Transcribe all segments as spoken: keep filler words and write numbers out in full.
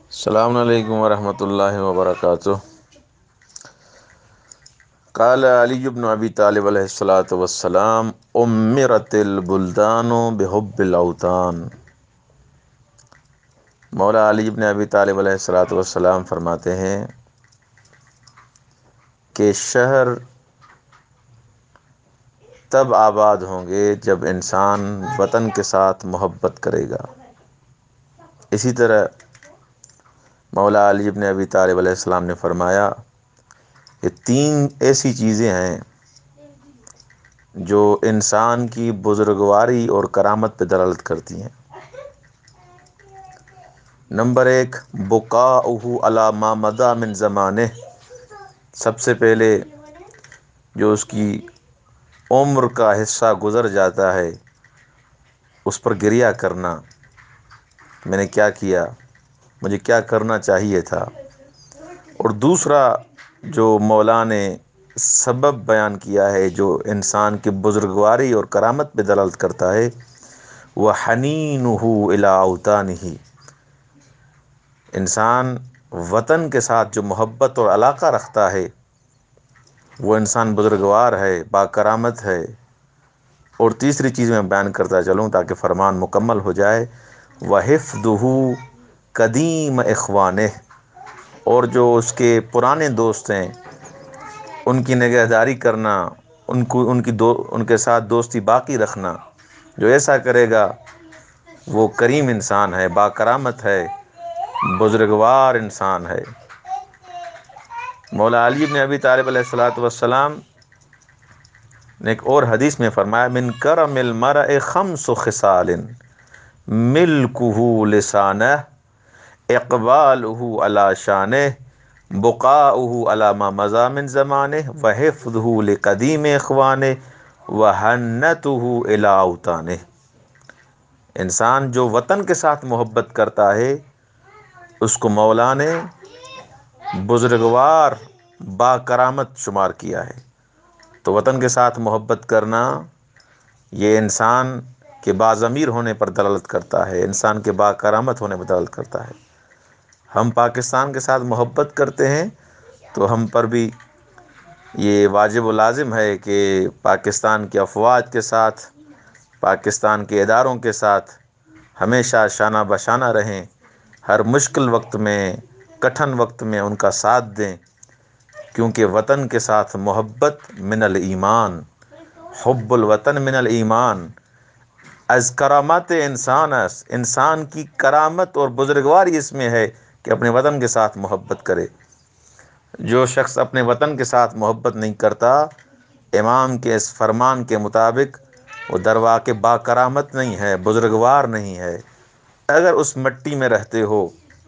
السلام علیکم ورحمۃ اللہ وبرکاتہ۔ قال علی بن ابی طالب علیہ الصلاۃ والسلام امرت البلدان بحب الاوطان۔ مولا علی بن ابی طالب علیہ الصلاۃ والسلام فرماتے ہیں کہ شہر تب آباد ہوں گے جب انسان وطن کے ساتھ محبت کرے گا۔ اسی طرح مولا علی بن ابی طالب علیہ السلام نے فرمایا کہ تین ایسی چیزیں ہیں جو انسان کی بزرگواری اور کرامت پہ دلالت کرتی ہیں۔ نمبر ایک، بقاؤہ علی ما مضی من زمانہ۔ سب سے پہلے جو اس کی عمر کا حصہ گزر جاتا ہے اس پر گریہ کرنا، میں نے کیا کیا، مجھے کیا کرنا چاہیے تھا۔ اور دوسرا جو مولا نے سبب بیان کیا ہے جو انسان کی بزرگواری اور کرامت پہ دلالت کرتا ہے، وہ حنینہ الی اوطانہ۔ انسان وطن کے ساتھ جو محبت اور علاقہ رکھتا ہے وہ انسان بزرگوار ہے، با کرامت ہے۔ اور تیسری چیز میں بیان کرتا چلوں تاکہ فرمان مکمل ہو جائے، وَحِفْظُهُ قدیم اخوانہ۔ اور جو اس کے پرانے دوست ہیں ان کی نگہداری کرنا، ان کو ان کی دو ان کے ساتھ دوستی باقی رکھنا۔ جو ایسا کرے گا وہ کریم انسان ہے، با کرامت ہے، بزرگوار انسان ہے۔ مولا علی بن ابی طالب علیہ الصلاۃ والسلام نے ایک اور حدیث میں فرمایا، من کرم المرء خمس خصال ملکہ لسانہ، اقبالہ علی شانہ، بقاؤہ علی ما مضی من زمانہ، وحفظہ لقدیم اخوانہ، وحنتہ الی اوطانہ۔ انسان جو وطن کے ساتھ محبت کرتا ہے اس کو مولا نے بزرگوار با کرامت شمار کیا ہے۔ تو وطن کے ساتھ محبت کرنا یہ انسان کے باضمیر ہونے پر دلالت کرتا ہے، انسان کے با کرامت ہونے پر دلالت کرتا ہے۔ ہم پاکستان کے ساتھ محبت کرتے ہیں تو ہم پر بھی یہ واجب و لازم ہے کہ پاکستان کی افواج کے ساتھ، پاکستان کے اداروں کے ساتھ ہمیشہ شانہ بشانہ رہیں، ہر مشکل وقت میں، کٹھن وقت میں ان کا ساتھ دیں، کیونکہ وطن کے ساتھ محبت من الایمان، حب الوطن من الایمان۔ از کرامات انسان است، انسان کی کرامت اور بزرگواری اس میں ہے کہ اپنے وطن کے ساتھ محبت کرے۔ جو شخص اپنے وطن کے ساتھ محبت نہیں کرتا، امام کے اس فرمان کے مطابق وہ در واقع با کرامت نہیں ہے، بزرگوار نہیں ہے۔ اگر اس مٹی میں رہتے ہو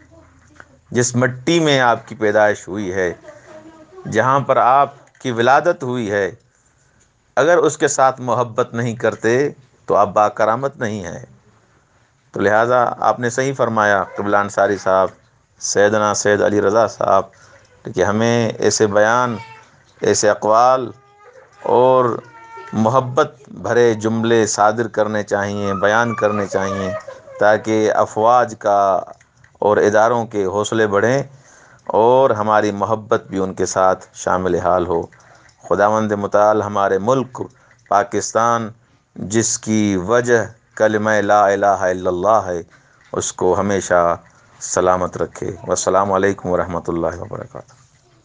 جس مٹی میں آپ کی پیدائش ہوئی ہے، جہاں پر آپ کی ولادت ہوئی ہے، اگر اس کے ساتھ محبت نہیں کرتے تو آپ با کرامت نہیں ہیں۔ تو لہٰذا آپ نے صحیح فرمایا قبلہ انصاری صاحب، سیدنا سید علی رضا صاحب، کہ ہمیں ایسے بیان، ایسے اقوال اور محبت بھرے جملے صادر کرنے چاہیے، بیان کرنے چاہیے، تاکہ افواج کا اور اداروں کے حوصلے بڑھیں اور ہماری محبت بھی ان کے ساتھ شامل حال ہو۔ خداوند متعال ہمارے ملک پاکستان جس کی وجہ کلمہ لا الہ الا اللہ ہے اس کو ہمیشہ سلامت رکھے۔ والسلام علیکم ورحمۃ اللہ وبرکاتہ۔